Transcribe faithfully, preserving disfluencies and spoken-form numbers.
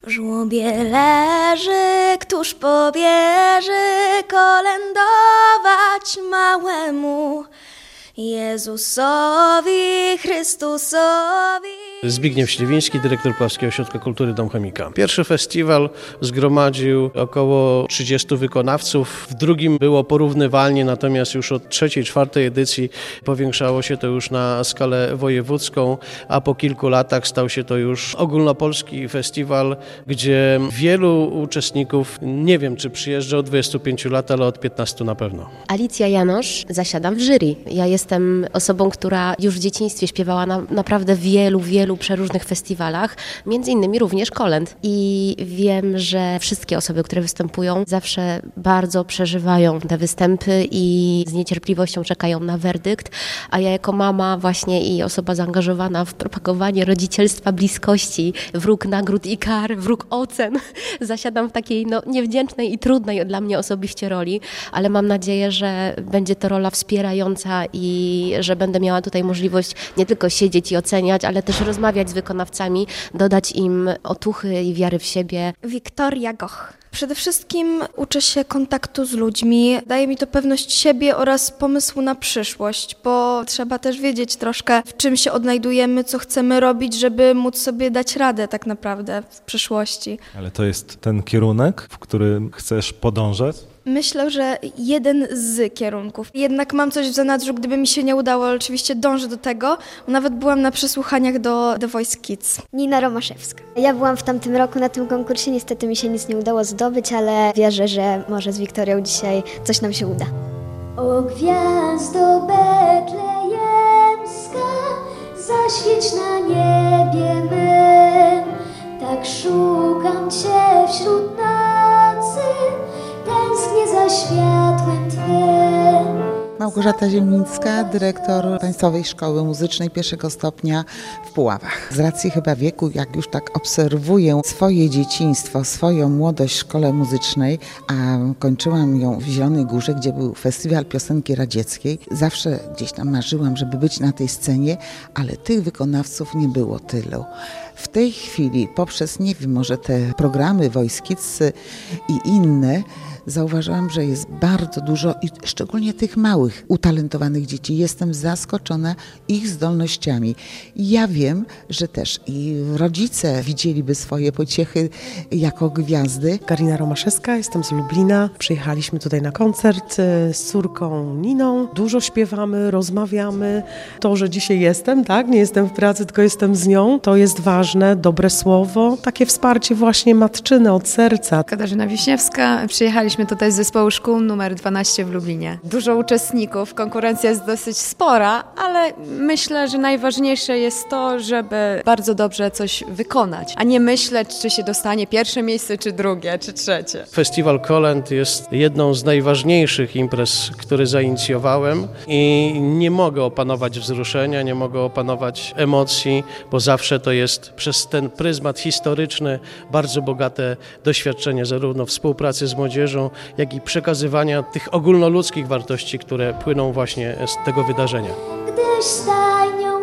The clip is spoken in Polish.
Żłobie leży, któż powierzy kolędować małemu Jezusowi Chrystusowi. Zbigniew Śliwiński, dyrektor Puławskiego Ośrodka Kultury Dom Chomika. Pierwszy festiwal zgromadził około trzydziestu wykonawców, w drugim było porównywalnie, natomiast już od trzeciej, czwartej edycji powiększało się to już na skalę wojewódzką, a po kilku latach stał się to już ogólnopolski festiwal, gdzie wielu uczestników, nie wiem czy przyjeżdża od dwudziestu pięciu lat, ale od piętnastu na pewno. Alicja Janosz, zasiadam w jury. Ja jestem osobą, która już w dzieciństwie śpiewała na naprawdę wielu, wielu przeróżnych festiwalach, między innymi również kolęd. I wiem, że wszystkie osoby, które występują, zawsze bardzo przeżywają te występy i z niecierpliwością czekają na werdykt, a ja jako mama właśnie i osoba zaangażowana w propagowanie rodzicielstwa, bliskości, wróg nagród i kar, wróg ocen, zasiadam w takiej no, niewdzięcznej i trudnej dla mnie osobiście roli, ale mam nadzieję, że będzie to rola wspierająca i że będę miała tutaj możliwość nie tylko siedzieć i oceniać, ale też rozmawiać z wykonawcami, dodać im otuchy i wiary w siebie. Wiktoria Goch. Przede wszystkim uczę się kontaktu z ludźmi, daje mi to pewność siebie oraz pomysłu na przyszłość, bo trzeba też wiedzieć troszkę, w czym się odnajdujemy, co chcemy robić, żeby móc sobie dać radę tak naprawdę w przyszłości. Ale to jest ten kierunek, w którym chcesz podążać? Myślę, że jeden z kierunków. Jednak mam coś w zanadrzu, gdyby mi się nie udało, ale oczywiście dążę do tego. Nawet byłam na przesłuchaniach do The Voice Kids. Nina Romaszewska. Ja byłam w tamtym roku na tym konkursie, niestety mi się nic nie udało zdobyć, ale wierzę, że może z Wiktorią dzisiaj coś nam się uda. O gwiazdo betlejemska, zaświeć na niebie mym, tak szukam Cię wśród nocy, tęsknię za światłem Twym. Małgorzata Ziemnicka, dyrektor Państwowej Szkoły Muzycznej pierwszego stopnia w Puławach. Z racji chyba wieku, jak już tak obserwuję swoje dzieciństwo, swoją młodość w szkole muzycznej, a kończyłam ją w Zielonej Górze, gdzie był festiwal piosenki radzieckiej. Zawsze gdzieś tam marzyłam, żeby być na tej scenie, ale tych wykonawców nie było tylu. W tej chwili poprzez, nie wiem, może te programy Voice Kids i inne, zauważyłam, że jest bardzo dużo i szczególnie tych małych, utalentowanych dzieci. Jestem zaskoczona ich zdolnościami. Ja wiem, że też i rodzice widzieliby swoje pociechy jako gwiazdy. Karina Romaszewska, jestem z Lublina. Przyjechaliśmy tutaj na koncert z córką Niną. Dużo śpiewamy, rozmawiamy. To, że dzisiaj jestem, tak, nie jestem w pracy, tylko jestem z nią, to jest ważne, dobre słowo. Takie wsparcie właśnie matczyne od serca. Katarzyna Wiśniewska, przyjechaliśmy tutaj z zespołu szkół numer dwanaście w Lublinie. Dużo uczestników, konkurencja jest dosyć spora, ale myślę, że najważniejsze jest to, żeby bardzo dobrze coś wykonać, a nie myśleć, czy się dostanie pierwsze miejsce, czy drugie, czy trzecie. Festiwal Kolęd jest jedną z najważniejszych imprez, które zainicjowałem i nie mogę opanować wzruszenia, nie mogę opanować emocji, bo zawsze to jest przez ten pryzmat historyczny bardzo bogate doświadczenie zarówno współpracy z młodzieżą, jak i przekazywania tych ogólnoludzkich wartości, które płyną właśnie z tego wydarzenia. Gdyż stajnią